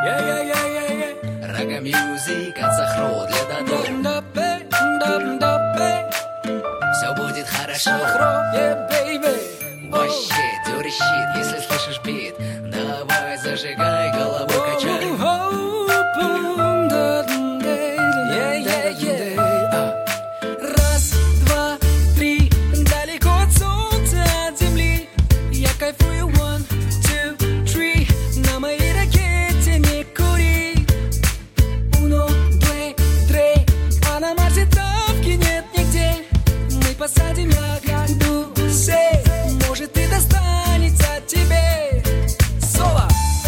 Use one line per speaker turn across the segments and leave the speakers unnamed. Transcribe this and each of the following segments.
Рага мьюзик от Сахро для Дадо. Все будет хорошо. Вообще, dirty shit, если слышишь бит, давай зажигай, головой качай.
Раз, два, три, далеко от солнца, от земли. Я кайфую, one, two, three. На моей ракете не кури. Uno, due, tre. А на Марсе травки нет нигде. Мы посадим ягоду-сей. Может и достанется тебе. Соло.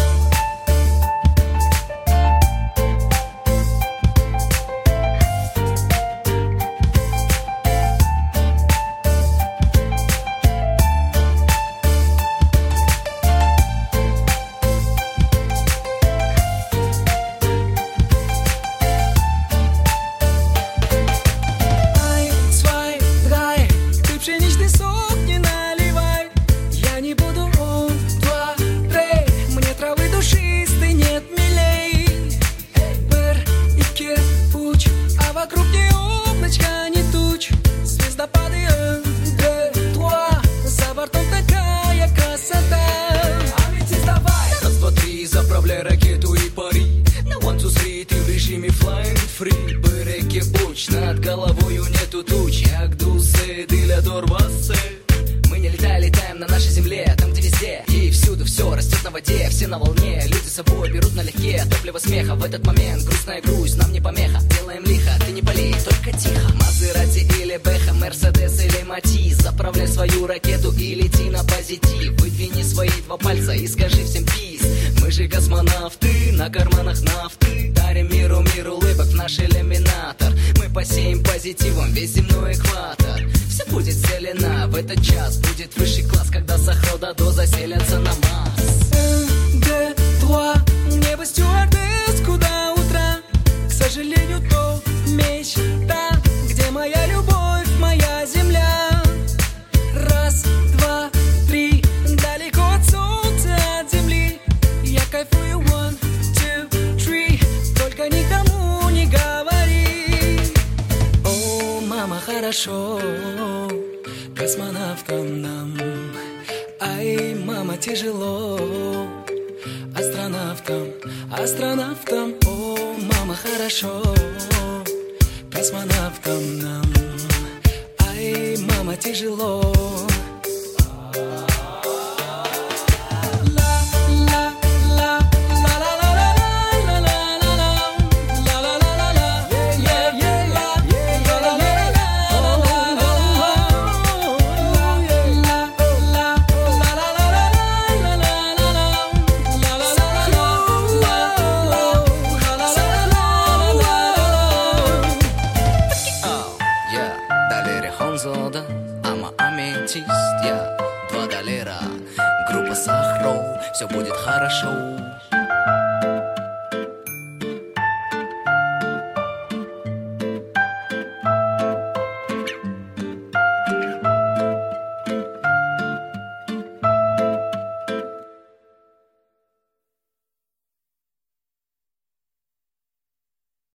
Пшеничный сок не наливай. Я не буду он, два, три. Мне травы душистой нет милей. Пэр и кирпуч, а вокруг не облачка, не туч. Звездопады, два. За бортом такая красота. А ведь давай.
Раз, два, три, заправляй ракету и пари. На one, two, three, ты в режиме flying free. Бэреки уч, над головою нету туч. Ягдусы, дыля дорвасы. Мы не летаем на нашей земле. Там, где везде и всюду все растет на воде. Все на волне, люди с собой берут налегке. Топливо смеха в этот момент, грустная грусть нам не помеха. Делаем лихо, ты не болей, только тихо. Мазерати или Бэха, Мерседес или Матиз. Заправляй свою ракету и лети на позитив. Выдвини свои два пальца и скажи всем пиз. Мы же космонавты, на карманах нафты. Дарим миру улыбок в наш иллюминатор. Мы посеем позитивом весь земной экватор. Все будет зелено, в этот час будет высший класс, когда Сахро Дадо заселятся на Марс.
Два, небо стюардесс, куда утра. К сожалению, то мечта, где моя любовь, моя земля. Раз, два, три, далеко от солнца, от земли. Я кайфую, one, two, three. Только никому не говори. О, мама, хорошо космонавтам нам. Ай, мама, тяжело астронавтам. О, мама, хорошо космонавтам нам. Ай, мама, тяжело.
Я $2, группа Сахро, все будет хорошо.